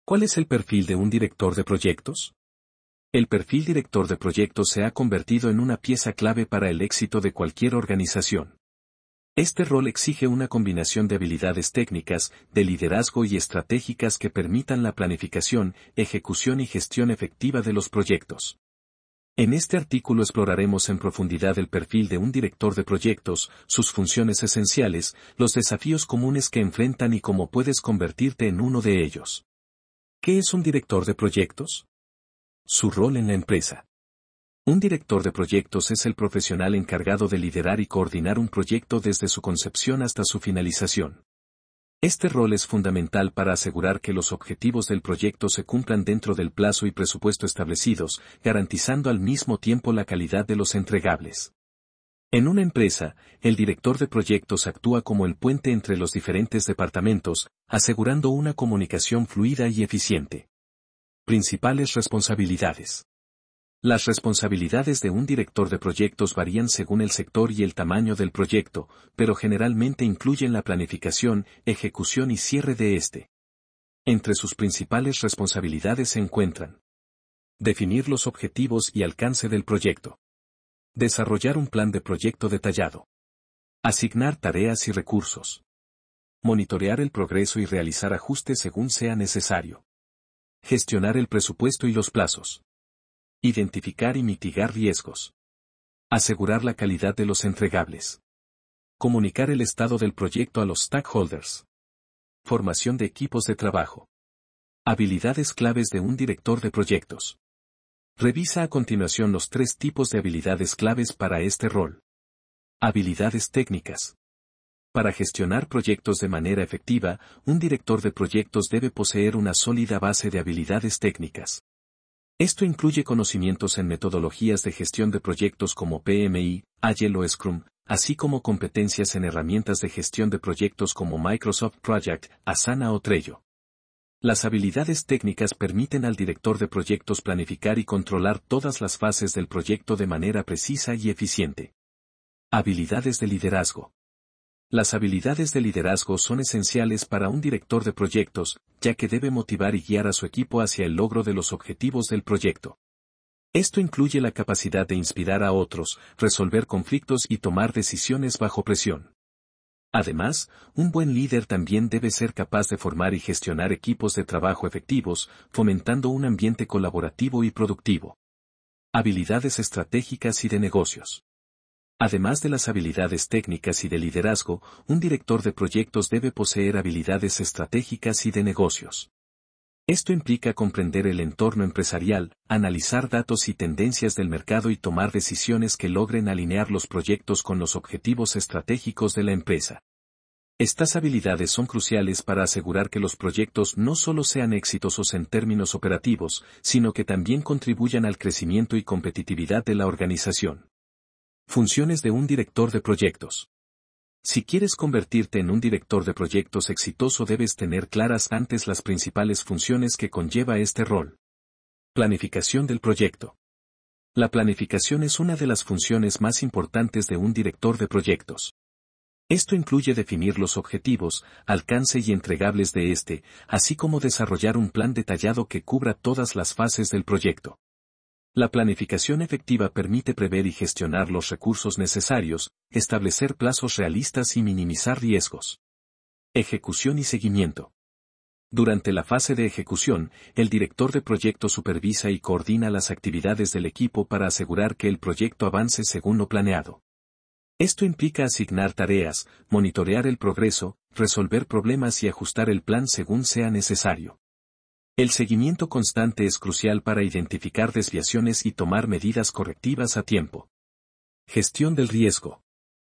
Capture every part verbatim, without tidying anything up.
¿Cuál es el perfil de un director de proyectos? El perfil director de proyectos se ha convertido en una pieza clave para el éxito de cualquier organización. Este rol exige una combinación de habilidades técnicas, de liderazgo y estratégicas que permitan la planificación, ejecución y gestión efectiva de los proyectos. En este artículo exploraremos en profundidad el perfil de un director de proyectos, sus funciones esenciales, los desafíos comunes que enfrentan y cómo puedes convertirte en uno de ellos. ¿Qué es un director de proyectos? Su rol en la empresa. Un director de proyectos es el profesional encargado de liderar y coordinar un proyecto desde su concepción hasta su finalización. Este rol es fundamental para asegurar que los objetivos del proyecto se cumplan dentro del plazo y presupuesto establecidos, garantizando al mismo tiempo la calidad de los entregables. En una empresa, el director de proyectos actúa como el puente entre los diferentes departamentos, asegurando una comunicación fluida y eficiente. Principales responsabilidades. Las responsabilidades de un director de proyectos varían según el sector y el tamaño del proyecto, pero generalmente incluyen la planificación, ejecución y cierre de este. Entre sus principales responsabilidades se encuentran: definir los objetivos y alcance del proyecto. Desarrollar un plan de proyecto detallado. Asignar tareas y recursos. Monitorear el progreso y realizar ajustes según sea necesario. Gestionar el presupuesto y los plazos. Identificar y mitigar riesgos. Asegurar la calidad de los entregables. Comunicar el estado del proyecto a los stakeholders. Formación de equipos de trabajo. Habilidades claves de un director de proyectos. Revisa a continuación los tres tipos de habilidades claves para este rol. Habilidades técnicas. Para gestionar proyectos de manera efectiva, un director de proyectos debe poseer una sólida base de habilidades técnicas. Esto incluye conocimientos en metodologías de gestión de proyectos como P M I, Agile o Scrum, así como competencias en herramientas de gestión de proyectos como Microsoft Project, Asana o Trello. Las habilidades técnicas permiten al director de proyectos planificar y controlar todas las fases del proyecto de manera precisa y eficiente. Habilidades de liderazgo. Las habilidades de liderazgo son esenciales para un director de proyectos, ya que debe motivar y guiar a su equipo hacia el logro de los objetivos del proyecto. Esto incluye la capacidad de inspirar a otros, resolver conflictos y tomar decisiones bajo presión. Además, un buen líder también debe ser capaz de formar y gestionar equipos de trabajo efectivos, fomentando un ambiente colaborativo y productivo. Habilidades estratégicas y de negocios. Además de las habilidades técnicas y de liderazgo, un director de proyectos debe poseer habilidades estratégicas y de negocios. Esto implica comprender el entorno empresarial, analizar datos y tendencias del mercado y tomar decisiones que logren alinear los proyectos con los objetivos estratégicos de la empresa. Estas habilidades son cruciales para asegurar que los proyectos no solo sean exitosos en términos operativos, sino que también contribuyan al crecimiento y competitividad de la organización. Funciones de un director de proyectos. Si quieres convertirte en un director de proyectos exitoso, debes tener claras antes las principales funciones que conlleva este rol. Planificación del proyecto. La planificación es una de las funciones más importantes de un director de proyectos. Esto incluye definir los objetivos, alcance y entregables de este, así como desarrollar un plan detallado que cubra todas las fases del proyecto. La planificación efectiva permite prever y gestionar los recursos necesarios, establecer plazos realistas y minimizar riesgos. Ejecución y seguimiento. Durante la fase de ejecución, el director de proyecto supervisa y coordina las actividades del equipo para asegurar que el proyecto avance según lo planeado. Esto implica asignar tareas, monitorear el progreso, resolver problemas y ajustar el plan según sea necesario. El seguimiento constante es crucial para identificar desviaciones y tomar medidas correctivas a tiempo. Gestión del riesgo.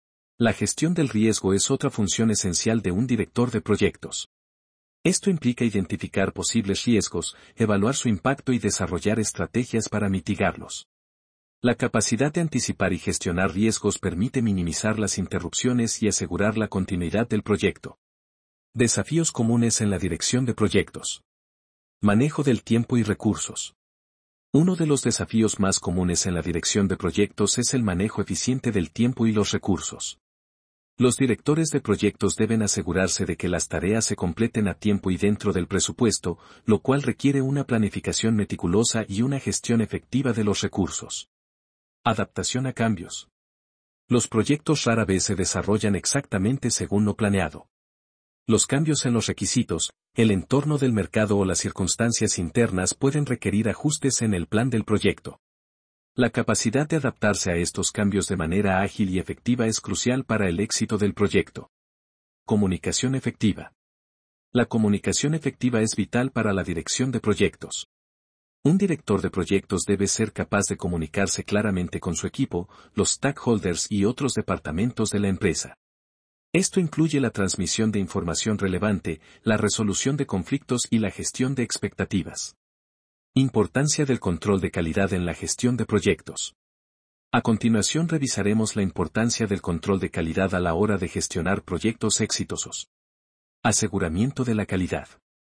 La gestión del riesgo es otra función esencial de un director de proyectos. Esto implica identificar posibles riesgos, evaluar su impacto y desarrollar estrategias para mitigarlos. La capacidad de anticipar y gestionar riesgos permite minimizar las interrupciones y asegurar la continuidad del proyecto. Desafíos comunes en la dirección de proyectos. Manejo del tiempo y recursos. Uno de los desafíos más comunes en la dirección de proyectos es el manejo eficiente del tiempo y los recursos. Los directores de proyectos deben asegurarse de que las tareas se completen a tiempo y dentro del presupuesto, lo cual requiere una planificación meticulosa y una gestión efectiva de los recursos. Adaptación a cambios. Los proyectos rara vez se desarrollan exactamente según lo planeado. Los cambios en los requisitos, el entorno del mercado o las circunstancias internas pueden requerir ajustes en el plan del proyecto. La capacidad de adaptarse a estos cambios de manera ágil y efectiva es crucial para el éxito del proyecto. Comunicación efectiva. La comunicación efectiva es vital para la dirección de proyectos. Un director de proyectos debe ser capaz de comunicarse claramente con su equipo, los stakeholders y otros departamentos de la empresa. Esto incluye la transmisión de información relevante, la resolución de conflictos y la gestión de expectativas. Importancia del control de calidad en la gestión de proyectos. A continuación revisaremos la importancia del control de calidad a la hora de gestionar proyectos exitosos. Aseguramiento de la calidad.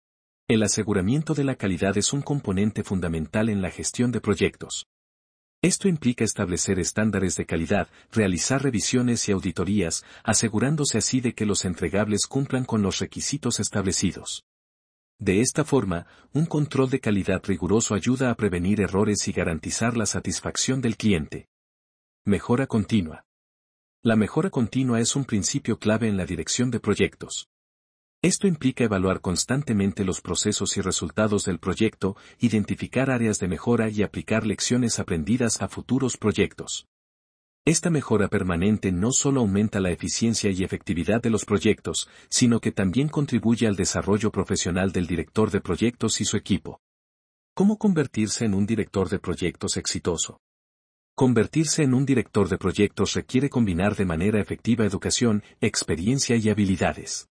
El aseguramiento de la calidad es un componente fundamental en la gestión de proyectos. Esto implica establecer estándares de calidad, realizar revisiones y auditorías, asegurándose así de que los entregables cumplan con los requisitos establecidos. De esta forma, un control de calidad riguroso ayuda a prevenir errores y garantizar la satisfacción del cliente. Mejora continua. La mejora continua es un principio clave en la dirección de proyectos. Esto implica evaluar constantemente los procesos y resultados del proyecto, identificar áreas de mejora y aplicar lecciones aprendidas a futuros proyectos. Esta mejora permanente no solo aumenta la eficiencia y efectividad de los proyectos, sino que también contribuye al desarrollo profesional del director de proyectos y su equipo. ¿Cómo convertirse en un director de proyectos exitoso? Convertirse en un director de proyectos requiere combinar de manera efectiva educación, experiencia y habilidades.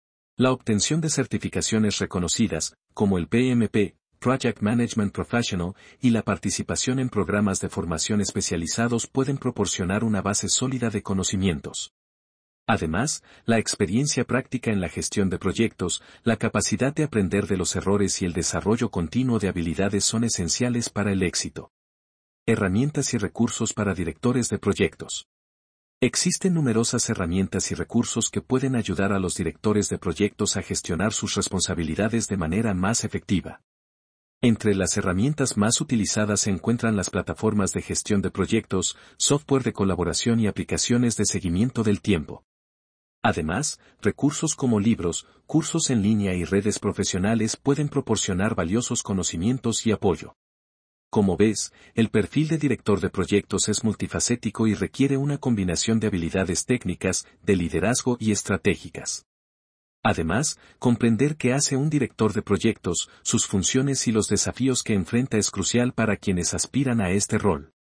La obtención de certificaciones reconocidas, como el P M P, Project Management Professional, y la participación en programas de formación especializados pueden proporcionar una base sólida de conocimientos. Además, la experiencia práctica en la gestión de proyectos, la capacidad de aprender de los errores y el desarrollo continuo de habilidades son esenciales para el éxito. Herramientas y recursos para directores de proyectos. Existen numerosas herramientas y recursos que pueden ayudar a los directores de proyectos a gestionar sus responsabilidades de manera más efectiva. Entre las herramientas más utilizadas se encuentran las plataformas de gestión de proyectos, software de colaboración y aplicaciones de seguimiento del tiempo. Además, recursos como libros, cursos en línea y redes profesionales pueden proporcionar valiosos conocimientos y apoyo. Como ves, el perfil de director de proyectos es multifacético y requiere una combinación de habilidades técnicas, de liderazgo y estratégicas. Además, comprender qué hace un director de proyectos, sus funciones y los desafíos que enfrenta es crucial para quienes aspiran a este rol.